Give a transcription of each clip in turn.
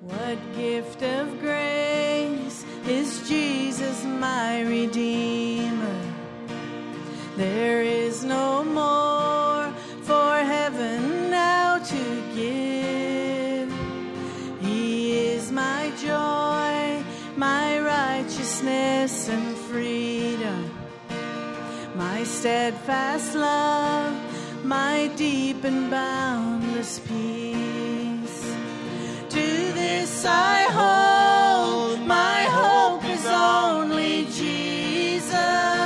What gift of grace is Jesus my Redeemer? There is no more for heaven now to give. He is my joy, my righteousness and freedom, my steadfast love, my deep and boundless peace. To this I hold, my hope is only Jesus,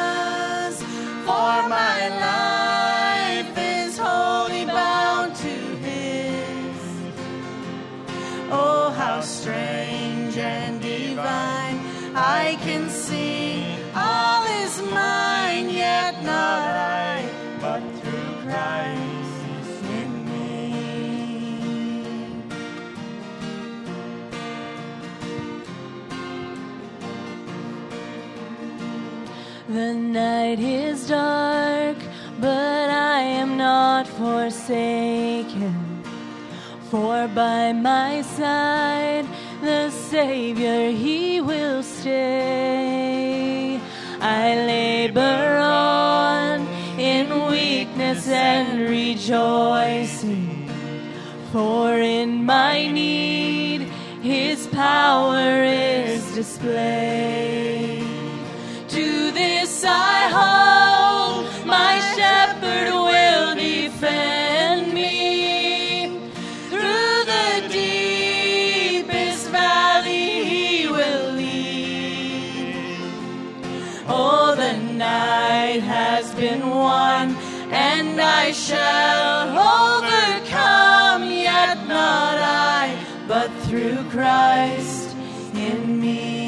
for my life is wholly bound to His. Oh, how strange and divine, I can sing, all is mine, yet not I, but through Christ in me. The night is dark, but I am not forsaken, for by my side the Savior, He will stay. I labor on in weakness and rejoicing, for in my need His power is displayed. To this I hold, my shepherd will defend me. Through the deepest valley He will lead. Oh, the night has been won, and I shall overcome, yet not I, but through Christ in me.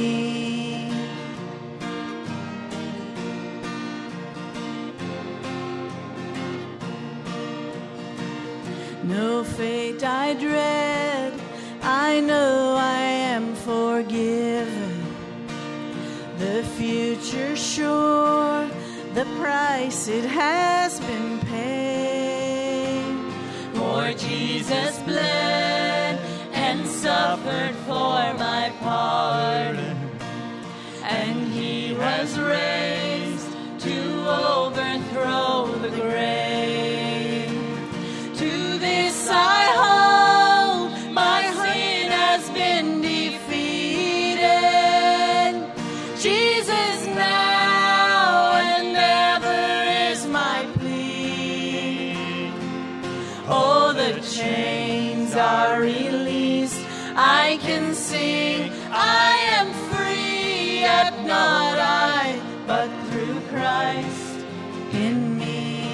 No fate I dread, I know I am forgiven. The future sure, the price it has been paid. For Jesus bled and suffered for my pardon, and He was raised to overthrow the grave. To this I hold, my sin has been defeated. Jesus now and ever is my plea. Oh, the chains are released, I can sing, I am free, yet not I, but through Christ in me.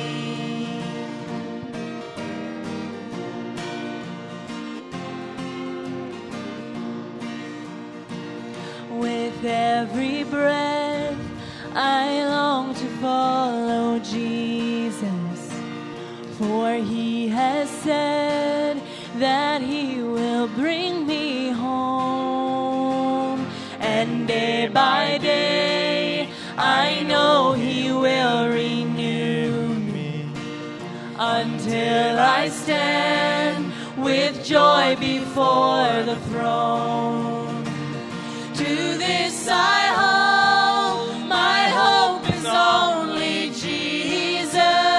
With every breath I long to follow Jesus, for He has said that He will bring me home. And day by day I know He will renew me, until I stand with joy before the throne. To this I hold, my hope is only Jesus.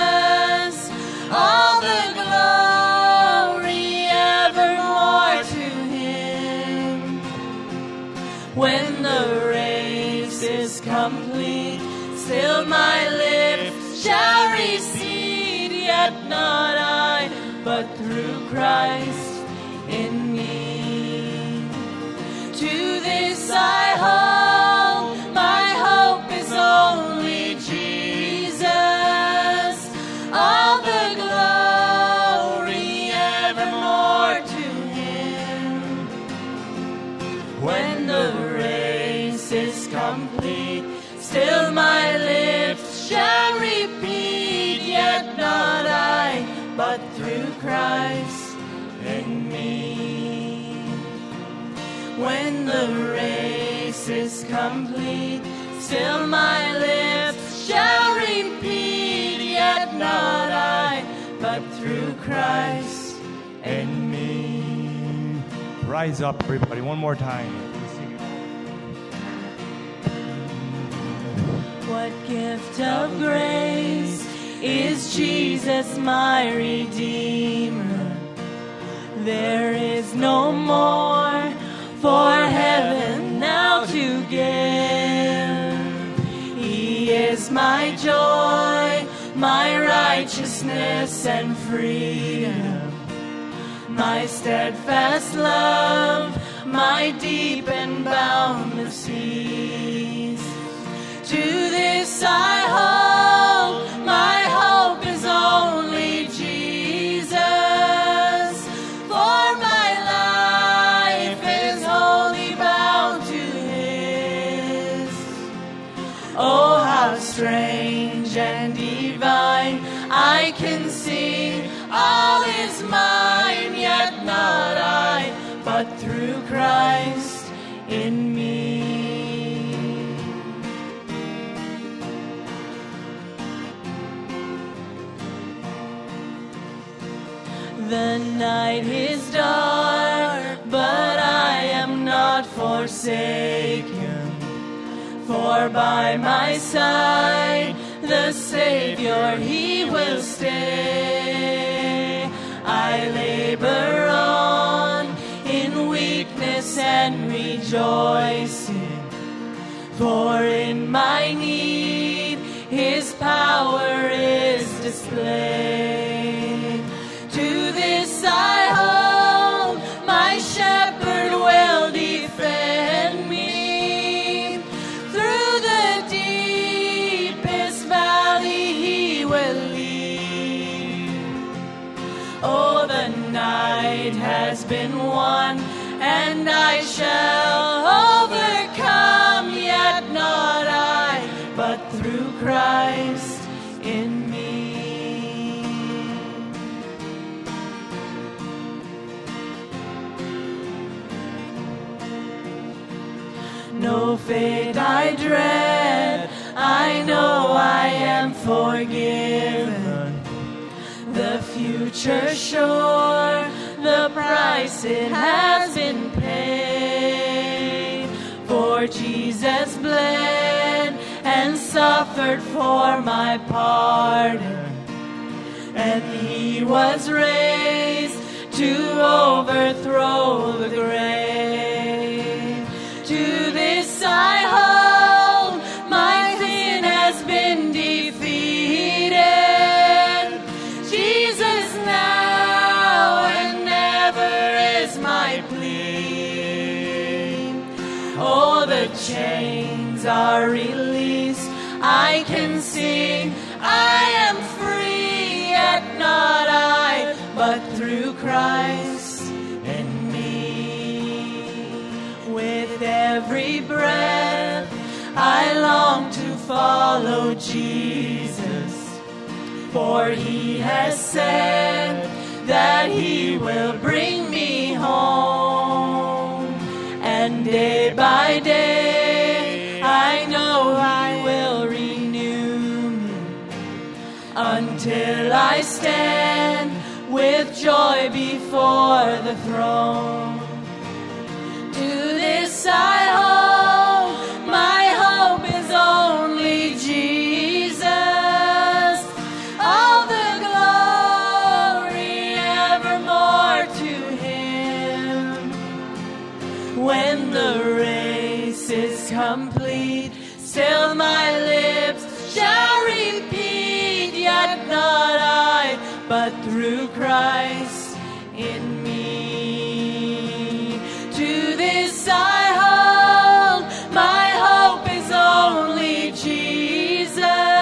All the glory evermore to Him. When the race is complete, still my lips shall recede, yet not I, but through Christ in me. To this I hold, my hope is only Jesus. All the glory evermore to Him. When the race is complete, still my lips shall repeat, yet not I, but through Christ in me. When the race is complete, still my lips shall repeat, yet not I, but through Christ in me. Rise up, everybody, one more time. What gift of grace is Jesus my Redeemer? There is no more for heaven now to give. He is my joy, my righteousness and freedom, my steadfast love, my deep and boundless peace. To this I hope, my hope is only Jesus, for my life is wholly bound to His. Oh, how strange and divine, I can sing, all is mine, yet not I, but through Christ in me. The night is dark, but I am not forsaken, for by my side the Savior, He will stay. I labor on in weakness and rejoicing, for in my need His power is displayed. To this I hope, my shepherd will defend me. Through the deepest valley He will lead. Oh, the night has been won, and I shall overcome, yet not I, but through Christ in me. No fate I dread, I know I am forgiven. The future sure, the price it has been paid. For Jesus bled and suffered for my pardon, and He was raised to overthrow the grave. To this I hope, my sin has been defeated. Jesus now and ever is my plea. Oh, the chains are released, I can sing, I am free, yet not I, but through Christ in me. With every breath I long to follow Jesus, for He has said that He will bring me home. And day by day I know He will renew me, until I stand with joy before the throne. To this I hope, my hope is only Jesus. All the glory evermore to Him. When the race is complete, still my lips shall repeat, yet not I, but through Christ in me. To this I hold, my hope is only Jesus.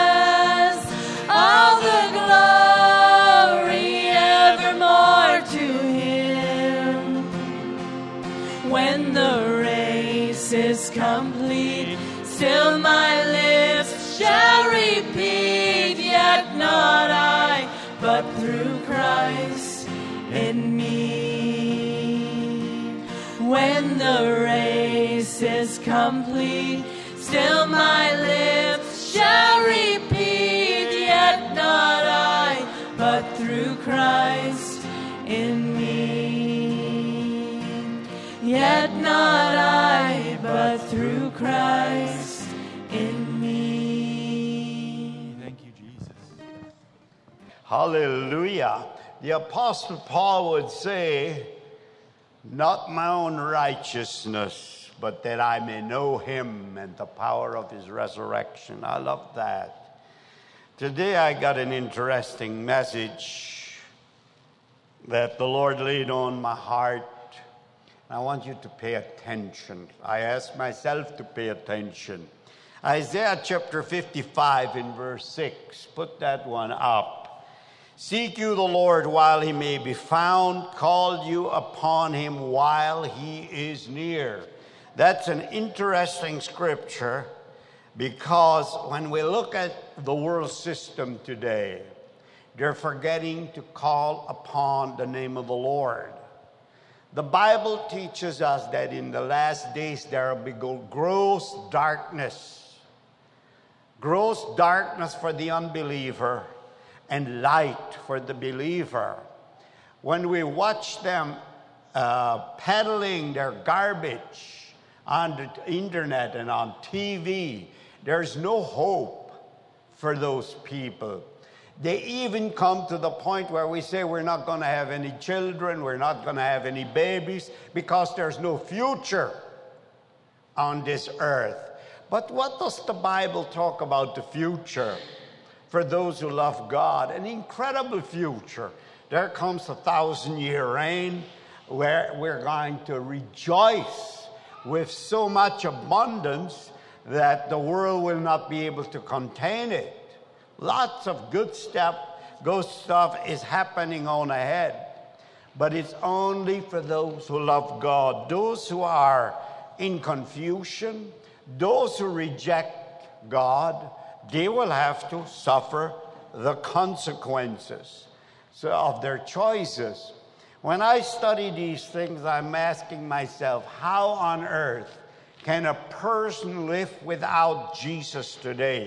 All the glory evermore to Him. When the race is complete, still my lips shall repeat, yet not I, but through Christ in me. When the race is complete, still my lips shall repeat, yet not I, but through Christ in me. Yet not I, but through Christ in me. Thank you, Jesus. Hallelujah. The Apostle Paul would say, not my own righteousness, but that I may know him and the power of his resurrection. I love that. Today I got an interesting message that the Lord laid on my heart. I want you to pay attention. I ask myself to pay attention. Isaiah chapter 55 in verse 6. Put that one up. Seek you the Lord while he may be found. Call you upon him while he is near. That's an interesting scripture because when we look at the world system today, they're forgetting to call upon the name of the Lord. The Bible teaches us that in the last days there will be gross darkness. Gross darkness for the unbeliever and light for the believer. When we watch them peddling their garbage on the internet and on TV, there's no hope for those people. They even come to the point where we say we're not going to have any children, we're not going to have any babies, because there's no future on this earth. But what does the Bible talk about the future for those who love God? An incredible future. There comes 1,000-year reign where we're going to rejoice with so much abundance that the world will not be able to contain it. Lots of good stuff is happening on ahead. But it's only for those who love God. Those who are in confusion, those who reject God, they will have to suffer the consequences of their choices. When I study these things, I'm asking myself, how on earth can a person live without Jesus today?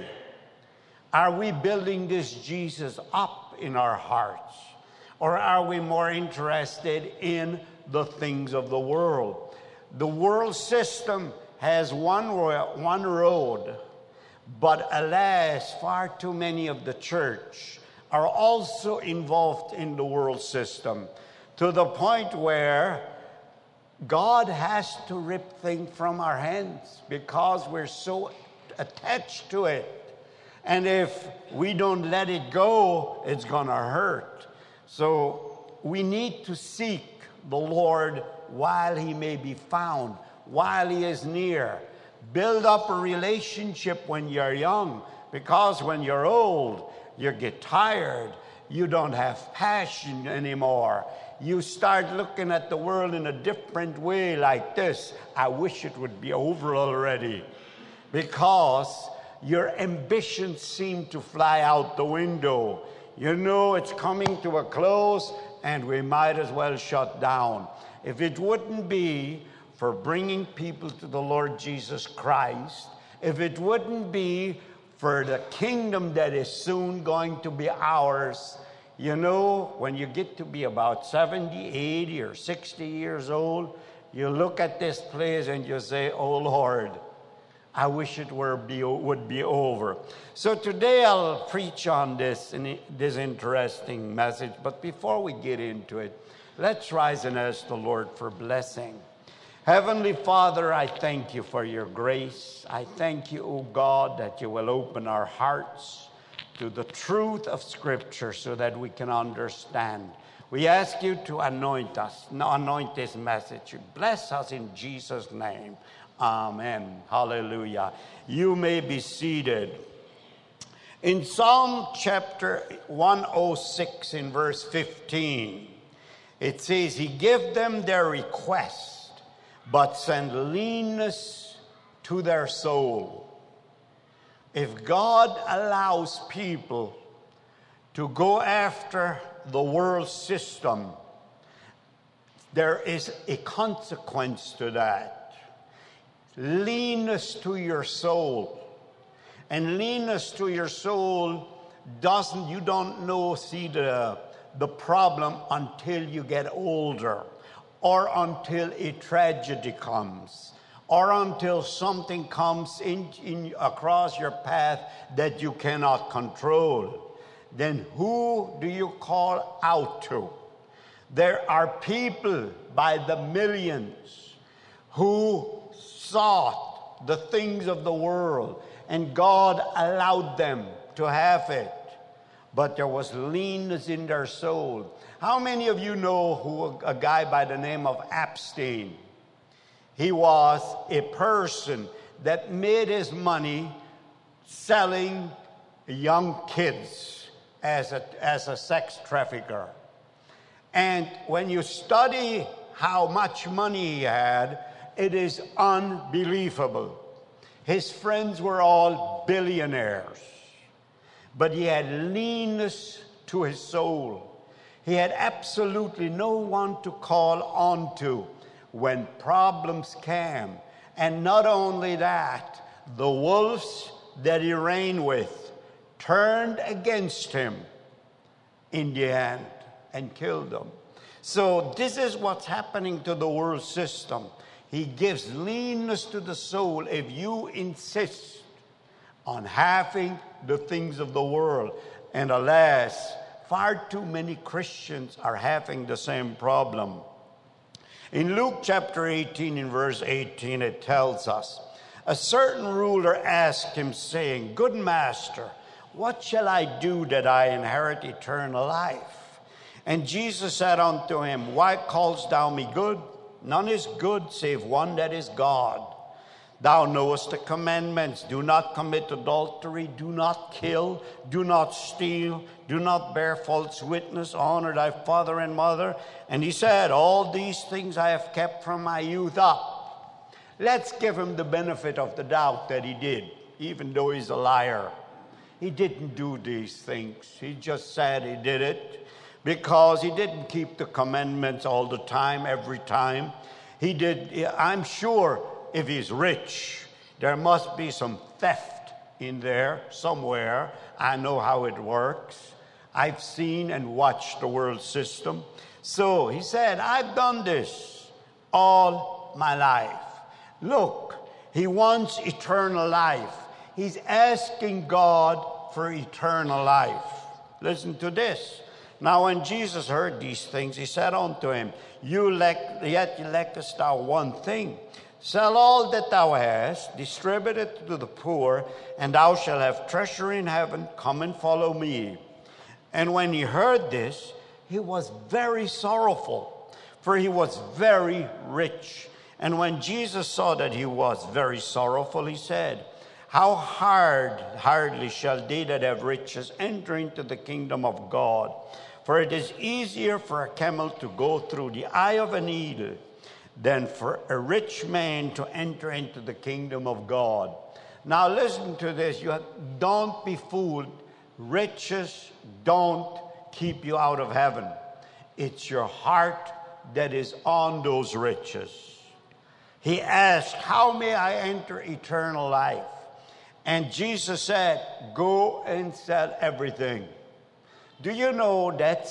Are we building this Jesus up in our hearts? Or are we more interested in the things of the world? The world system has one road, but alas, far too many of the church are also involved in the world system, to the point where God has to rip things from our hands because we're so attached to it. And if we don't let it go, it's going to hurt. So we need to seek the Lord while he may be found, while he is near. Build up a relationship when you're young, because when you're old, you get tired. You don't have passion anymore. You start looking at the world in a different way like this. I wish it would be over already, because your ambitions seem to fly out the window. You know it's coming to a close, and we might as well shut down. If it wouldn't be for bringing people to the Lord Jesus Christ, if it wouldn't be for the kingdom that is soon going to be ours, you know, when you get to be about 70, 80, or 60 years old, you look at this place and you say, oh Lord, I wish it would be over. So today I'll preach on this interesting message. But before we get into it, let's rise and ask the Lord for blessing. Heavenly Father, I thank you for your grace. I thank you, O God, that you will open our hearts to the truth of Scripture so that we can understand. We ask you to anoint us, anoint this message. Bless us in Jesus' name. Amen. Hallelujah. You may be seated. In Psalm chapter 106 in verse 15, it says, he gave them their request, but sent leanness to their soul. If God allows people to go after the world system, there is a consequence to that. Leanness to your soul. And leanness to your soul you don't see the problem until you get older. or until a tragedy comes, or until something comes in across your path that you cannot control, then who do you call out to? There are people by the millions who sought the things of the world, and God allowed them to have it. But there was leanness in their soul. How many of you know a guy by the name of Epstein? He was a person that made his money selling young kids as a sex trafficker. And when you study how much money he had, it is unbelievable. His friends were all billionaires, but he had leanness to his soul. He had absolutely no one to call on to when problems came. And not only that, the wolves that he reigned with turned against him in the end and killed them. So this is what's happening to the world system. He gives leanness to the soul if you insist on having the things of the world. And alas, far too many Christians are having the same problem. In Luke chapter 18, in verse 18, it tells us, a certain ruler asked him, saying, Good master, what shall I do that I inherit eternal life? And Jesus said unto him, Why callest thou me good? None is good save one, that is God. Thou knowest the commandments. Do not commit adultery. Do not kill. Do not steal. Do not bear false witness. Honor thy father and mother. And he said, All these things I have kept from my youth up. Let's give him the benefit of the doubt that he did, even though he's a liar. He didn't do these things. He just said he did it because he didn't keep the commandments all the time, every time. He did. I'm sure if he's rich, there must be some theft in there somewhere. I know how it works. I've seen and watched the world system. So he said, I've done this all my life. Look, he wants eternal life. He's asking God for eternal life. Listen to this. Now when Jesus heard these things, he said unto him, Yet lackest thou one thing. Sell all that thou hast, distribute it to the poor, and thou shalt have treasure in heaven. Come and follow me. And when he heard this, he was very sorrowful, for he was very rich. And when Jesus saw that he was very sorrowful, he said, How hardly shall they that have riches enter into the kingdom of God? For it is easier for a camel to go through the eye of a needle than for a rich man to enter into the kingdom of God. Now listen to this. Don't be fooled. Riches don't keep you out of heaven. It's your heart that is on those riches. He asked, How may I enter eternal life? And Jesus said, Go and sell everything. Do you know that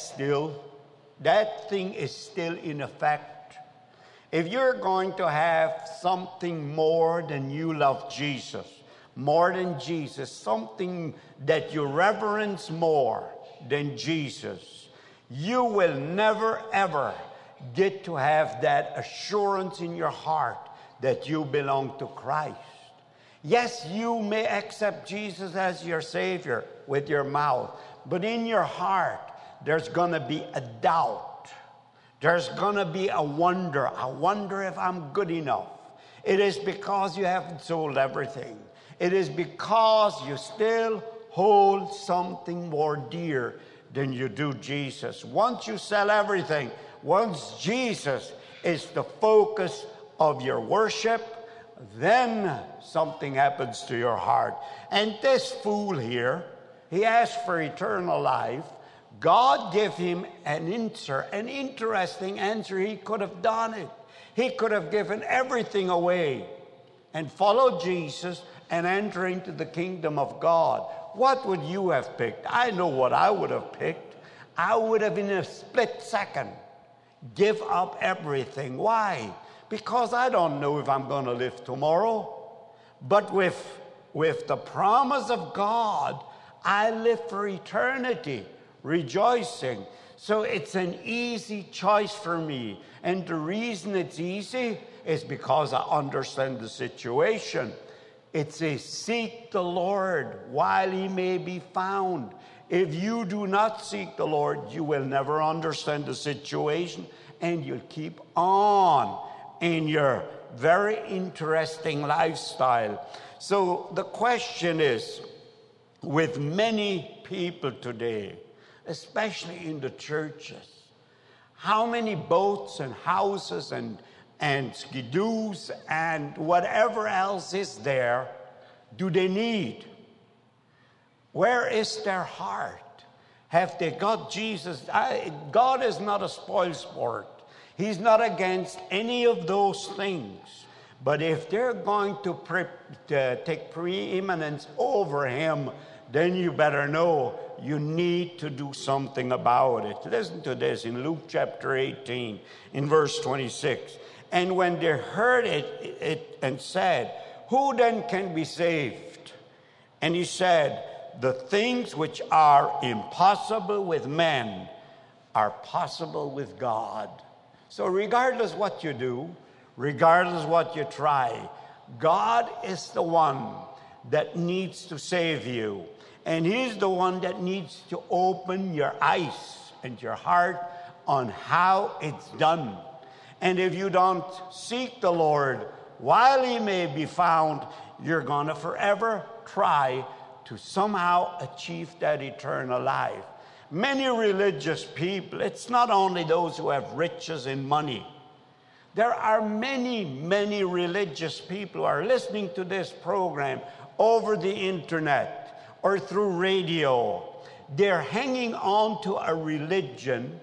thing is still in effect? If you're going to have something more than you love Jesus, more than Jesus, something that you reverence more than Jesus, you will never ever get to have that assurance in your heart that you belong to Christ. Yes, you may accept Jesus as your Savior with your mouth, but in your heart, there's going to be a doubt. There's going to be a wonder. I wonder if I'm good enough. It is because you haven't sold everything. It is because you still hold something more dear than you do Jesus. Once you sell everything, once Jesus is the focus of your worship, then something happens to your heart. And this fool here, he asked for eternal life. God gave him an interesting answer. He could have done it. He could have given everything away and followed Jesus and enter into the kingdom of God. What would you have picked? I know what I would have picked. I would have, in a split second, give up everything. Why? Because I don't know if I'm going to live tomorrow. But with the promise of God, I live for eternity, rejoicing. So it's an easy choice for me. And the reason it's easy is because I understand the situation. It says, seek the Lord while he may be found. If you do not seek the Lord, you will never understand the situation, and you'll keep on in your very interesting lifestyle. So the question is, with many people today, especially in the churches, how many boats and houses and skidoos and whatever else is there do they need? Where is their heart? Have they got Jesus? God is not a spoilsport. He's not against any of those things. But if they're going to take preeminence over him, then you better know you need to do something about it. Listen to this in Luke chapter 18, in verse 26. And when they heard it and said, who then can be saved? And he said, the things which are impossible with men are possible with God. So regardless what you do, regardless what you try, God is the one that needs to save you. And he's the one that needs to open your eyes and your heart on how it's done. And if you don't seek the Lord while he may be found, you're going to forever try to somehow achieve that eternal life. Many religious people, it's not only those who have riches and money. There are many, many religious people who are listening to this program over the internet or through radio. They're hanging on to a religion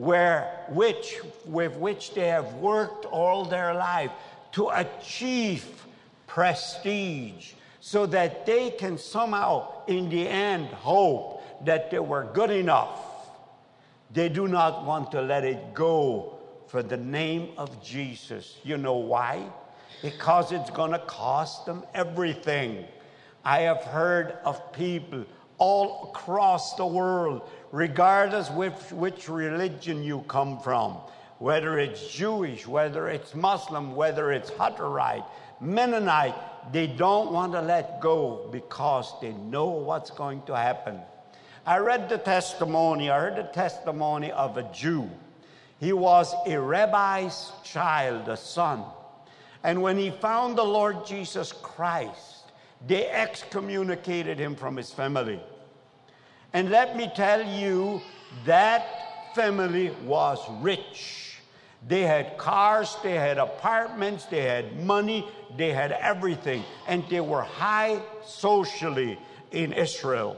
with which they have worked all their life to achieve prestige, so that they can somehow, in the end, hope that they were good enough. They do not want to let it go for the name of Jesus. You know why? Because it's going to cost them everything. I have heard of people all across the world, regardless which religion you come from, whether it's Jewish, whether it's Muslim, whether it's Hutterite, Mennonite, they don't want to let go because they know what's going to happen. I heard the testimony of a Jew. He was a rabbi's child, a son. And when he found the Lord Jesus Christ, they excommunicated him from his family. And let me tell you, that family was rich. They had cars, they had apartments, they had money, they had everything. And they were high socially in Israel.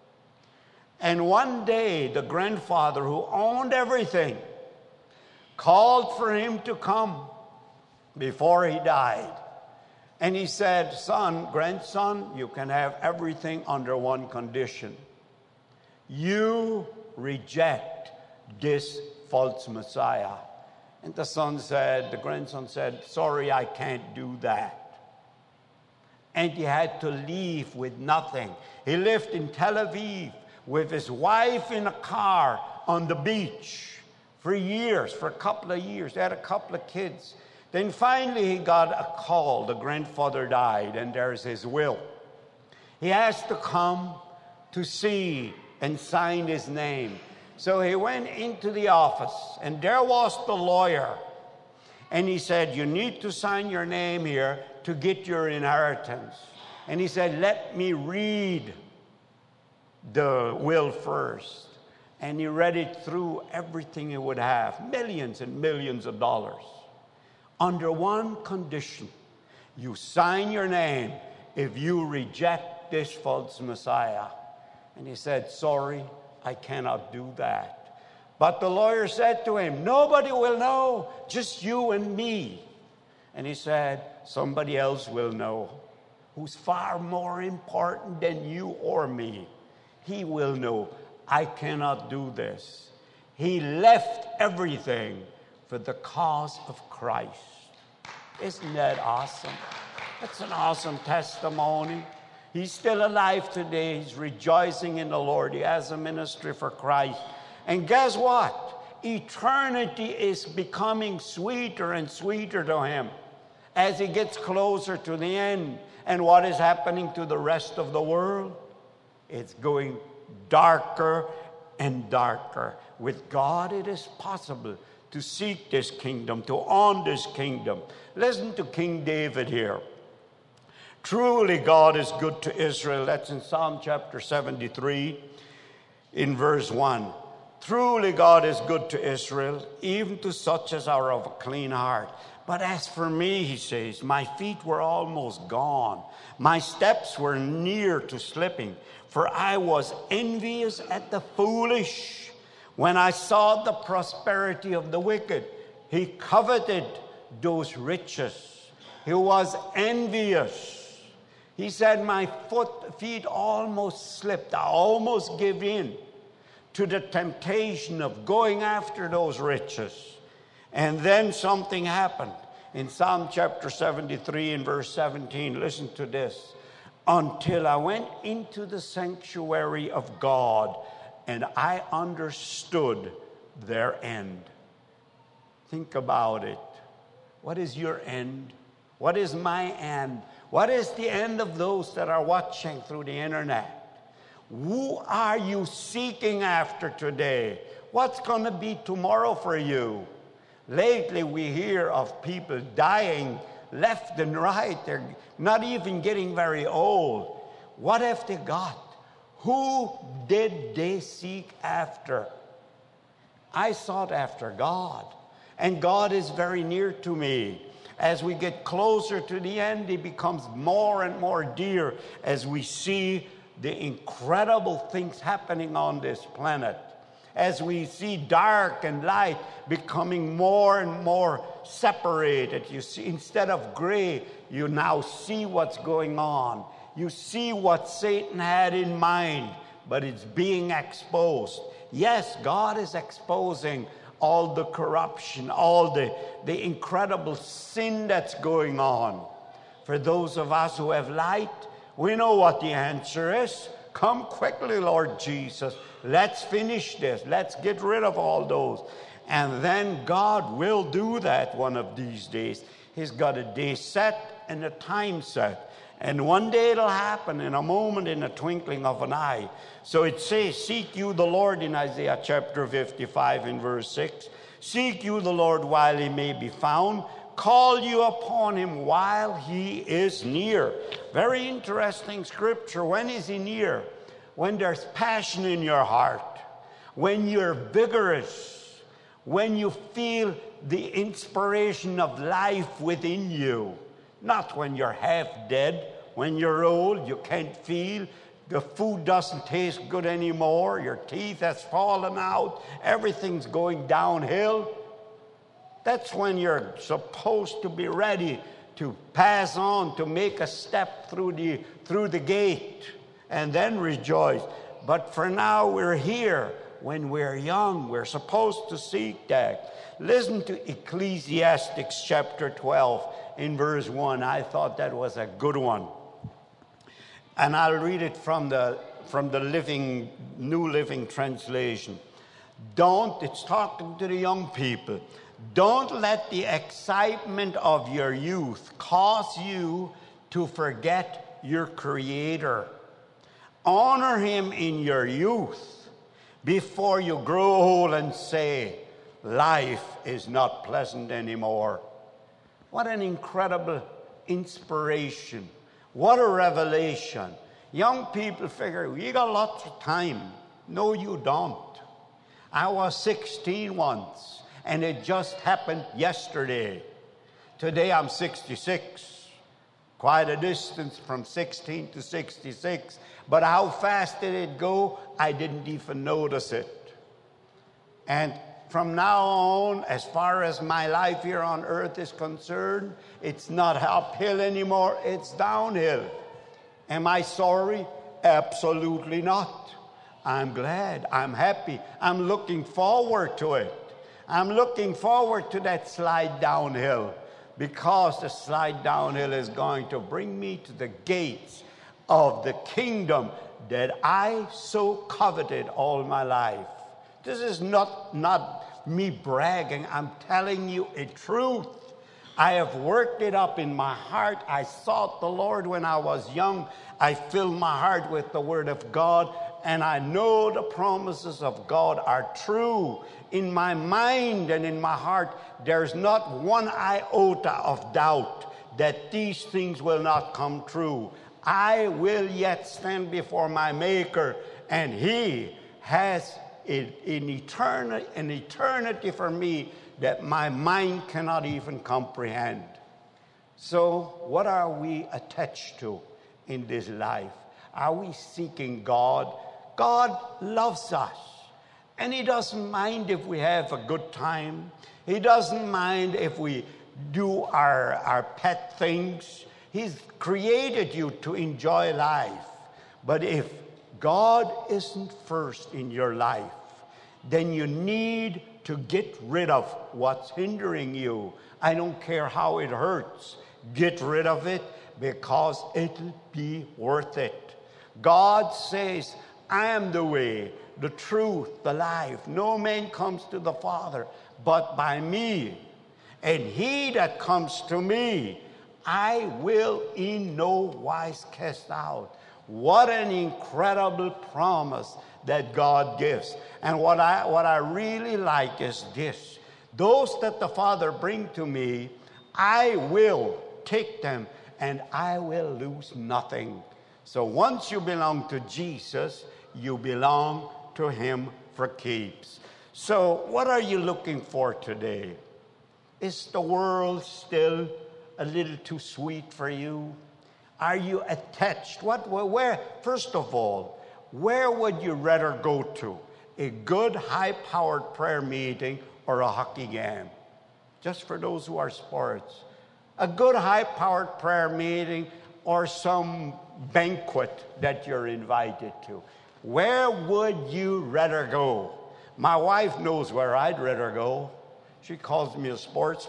And one day, the grandfather who owned everything called for him to come before he died. And he said, grandson, you can have everything under one condition. You reject this false Messiah. And the grandson said, sorry, I can't do that. And he had to leave with nothing. He lived in Tel Aviv with his wife in a car on the beach for years, for a couple of years. They had a couple of kids. Then finally he got a call. The grandfather died, and there's his will. He has to come to see and sign his name. So he went into the office, and there was the lawyer. And he said, you need to sign your name here to get your inheritance. And he said, let me read the will first. And he read it through, everything he would have, millions and millions of dollars. Under one condition, you sign your name if you reject this false Messiah. And he said, sorry, I cannot do that. But the lawyer said to him, nobody will know, just you and me. And he said, somebody else will know, who's far more important than you or me. He will know. I cannot do this. He left everything for the cause of Christ. Isn't that awesome? That's an awesome testimony. He's still alive today. He's rejoicing in the Lord. He has a ministry for Christ. And guess what? Eternity is becoming sweeter and sweeter to him as he gets closer to the end. And what is happening to the rest of the world? It's going darker and darker. With God, it is possible to seek this kingdom, to own this kingdom. Listen to King David here. Truly, God is good to Israel. That's in Psalm chapter 73, in verse 1. Truly, God is good to Israel, even to such as are of a clean heart. But as for me, he says, my feet were almost gone. My steps were near to slipping, for I was envious at the foolish. When I saw the prosperity of the wicked, he coveted those riches. He was envious. He said, my feet almost slipped. I almost gave in to the temptation of going after those riches. And then something happened. In Psalm chapter 73 and verse 17, listen to this. Until I went into the sanctuary of God, and I understood their end. Think about it. What is your end? What is my end? What is the end of those that are watching through the internet? Who are you seeking after today? What's going to be tomorrow for you? Lately, we hear of people dying left and right. They're not even getting very old. What have they got? Who did they seek after? I sought after God, and God is very near to me. As we get closer to the end, he becomes more and more dear as we see the incredible things happening on this planet. As we see dark and light becoming more and more separated. You see, instead of gray, you now see what's going on. You see what Satan had in mind, but it's being exposed. Yes, God is exposing all the corruption, all the incredible sin that's going on. For those of us who have light, we know what the answer is. Come quickly, Lord Jesus. Let's finish this. Let's get rid of all those. And then God will do that one of these days. He's got a day set and a time set. And one day it'll happen in a moment, in a twinkling of an eye. So it says, seek you the Lord in Isaiah chapter 55 in verse 6. Seek you the Lord while he may be found. Call you upon him while he is near. Very interesting scripture. When is he near? When there's passion in your heart. When you're vigorous. When you feel the inspiration of life within you. Not when you're half dead, when you're old, you can't feel, the food doesn't taste good anymore, your teeth has fallen out, everything's going downhill. That's when you're supposed to be ready to pass on, to make a step through the gate, and then rejoice. But for now, we're here. When we're young, we're supposed to seek that. Listen to Ecclesiastes chapter 12 in verse 1. I thought that was a good one. And I'll read it from the New Living Translation. It's talking to the young people. Don't let the excitement of your youth cause you to forget your Creator. Honor him in your youth before you grow old and say, life is not pleasant anymore. What an incredible inspiration. What a revelation. Young people figure, we got lots of time. No, you don't. I was 16 once, and it just happened yesterday. Today I'm 66. Quite a distance from 16 to 66. But how fast did it go? I didn't even notice it. And from now on, as far as my life here on earth is concerned, it's not uphill anymore, it's downhill. Am I sorry? Absolutely not. I'm glad, I'm happy, I'm looking forward to it. I'm looking forward to that slide downhill, because the slide downhill is going to bring me to the gates of the kingdom that I so coveted all my life. This is not me bragging. I'm telling you a truth. I have worked it up in my heart. I sought the Lord when I was young. I filled my heart with the Word of God, and I know the promises of God are true. In my mind and in my heart, there's not one iota of doubt that these things will not come true. I will yet stand before my Maker, and He has an eternity for me that my mind cannot even comprehend. So what are we attached to in this life? Are we seeking God? God loves us, and He doesn't mind if we have a good time. He doesn't mind if we do our pet things. He's created you to enjoy life. But if God isn't first in your life, then you need to get rid of what's hindering you. I don't care how it hurts. Get rid of it, because it'll be worth it. God says, I am the way, the truth, the life. No man comes to the Father but by me. And he that comes to me, I will in no wise cast out. What an incredible promise that God gives. And what I really like is this. Those that the Father bring to me, I will take them, and I will lose nothing. So once you belong to Jesus, you belong to Him for keeps. So what are you looking for today? Is the world still a little too sweet for you? Are you attached? First of all, where would you rather go to? A good high-powered prayer meeting or a hockey game? Just for those who are sports. A good high-powered prayer meeting or some banquet that you're invited to. Where would you rather go? My wife knows where I'd rather go. She calls me a spoiled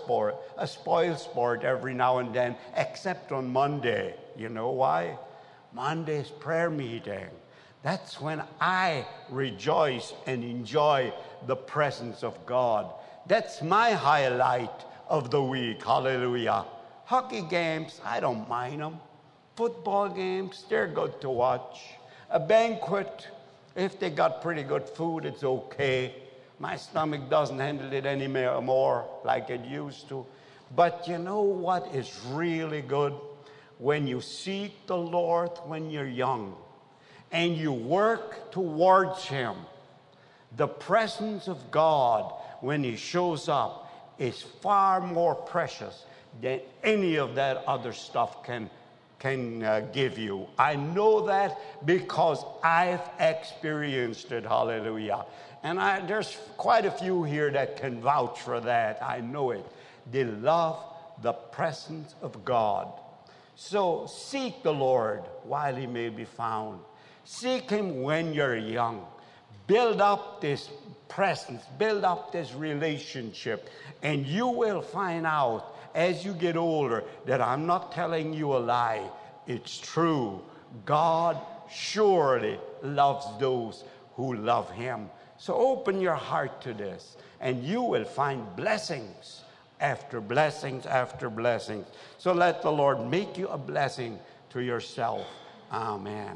sport every now and then, except on Monday. You know why? Monday's prayer meeting. That's when I rejoice and enjoy the presence of God. That's my highlight of the week. Hallelujah. Hockey games, I don't mind them. Football games, they're good to watch. A banquet, if they got pretty good food, it's okay. My stomach doesn't handle it anymore like it used to. But you know what is really good? When you seek the Lord when you're young and you work towards Him, the presence of God, when He shows up, is far more precious than any of that other stuff can give you. I know that because I've experienced it. Hallelujah. And there's quite a few here that can vouch for that. I know it. They love the presence of God. So seek the Lord while He may be found. Seek Him when you're young. Build up this presence. Build up this relationship. And you will find out as you get older that I'm not telling you a lie. It's true. God surely loves those who love Him. So open your heart to this, and you will find blessings after blessings after blessings. So let the Lord make you a blessing to yourself. Amen.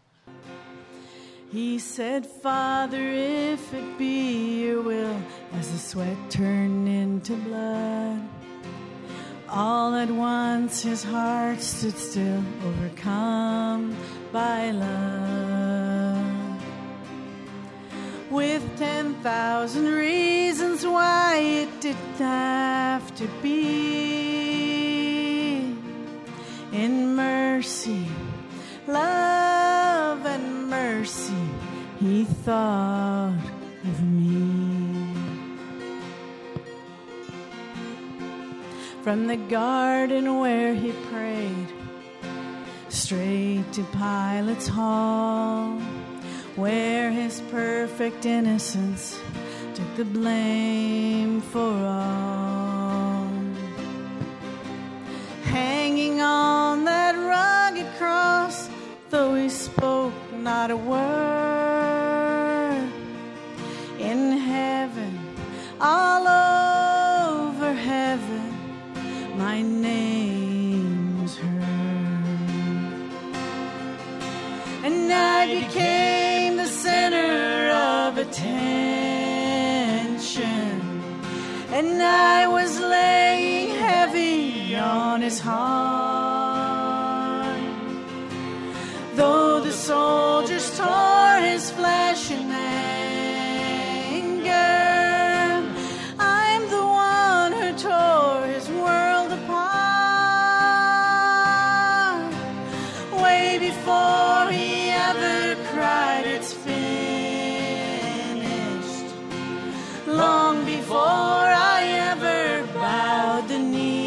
He said, Father, if it be your will, as the sweat turned into blood. All at once his heart stood still, overcome by love. With 10,000 reasons why it didn't have to be. In mercy, love and mercy, he thought of me. From the garden where he prayed, straight to Pilate's hall, where his perfect innocence took the blame for all. Hanging on that rugged cross, though he spoke not a word, in heaven, all over heaven, my name's heard. And I became the center of attention, and I was laying heavy on his heart. Though the soldiers tore his flesh in anger, I'm the one who tore his world apart. Way before he ever cried, it's finished. Long before I ever bowed the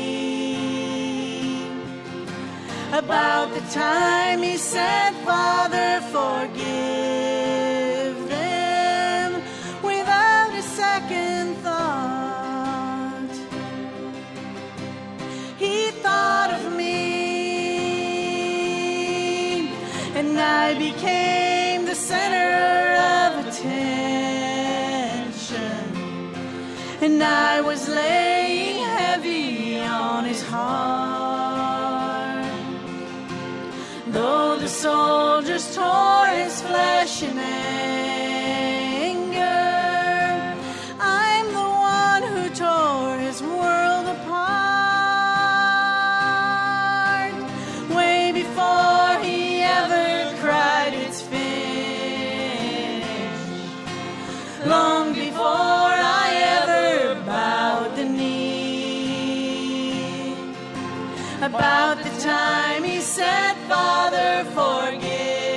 knee. About the time he said, Father, forgive them, without a second thought, he thought of me, and I became the center of attention, and I was laying heavy on his heart. Though the soldiers tore his flesh in anger, I'm the one who tore his world apart. Way before he ever cried, it's finished. Long before I ever bowed the knee. About the time he said, Father, forgive